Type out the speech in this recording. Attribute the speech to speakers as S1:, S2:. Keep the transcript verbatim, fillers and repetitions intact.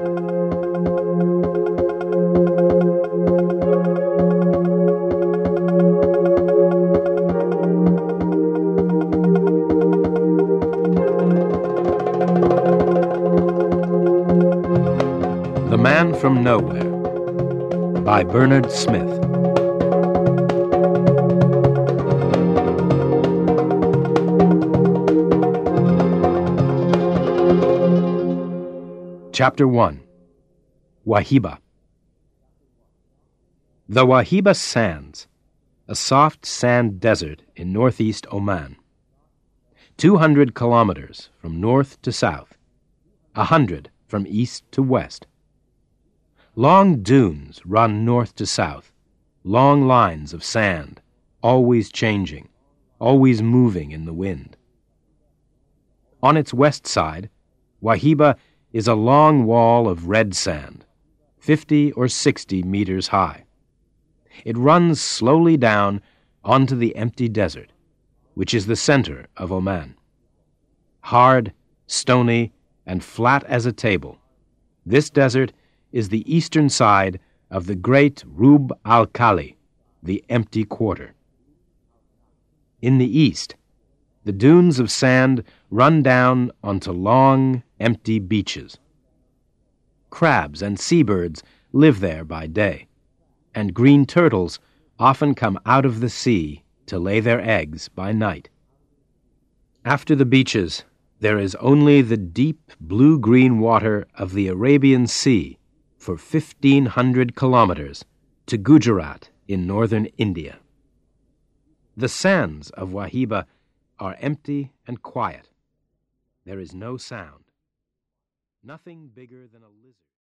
S1: The Man from Nowhere by Bernard Smith. Chapter one. Wahiba. The Wahiba Sands, a soft sand desert in northeast Oman. Two hundred kilometers from north to south, a hundred from east to west. Long dunes run north to south, long lines of sand, always changing, always moving in the wind. On its west side, Wahiba is a long wall of red sand, fifty or sixty meters high. It runs slowly down onto the empty desert, which is the center of Oman. Hard, stony, and flat as a table, this desert is the eastern side of the great Rub al-Khali, the empty quarter. In the east, the dunes of sand run down onto long, empty beaches. Crabs and seabirds live there by day, and green turtles often come out of the sea to lay their eggs by night. After the beaches, there is only the deep blue-green water of the Arabian Sea for fifteen hundred kilometers to Gujarat in northern India. The sands of Wahiba are empty and quiet. There is no sound. Nothing bigger than a lizard.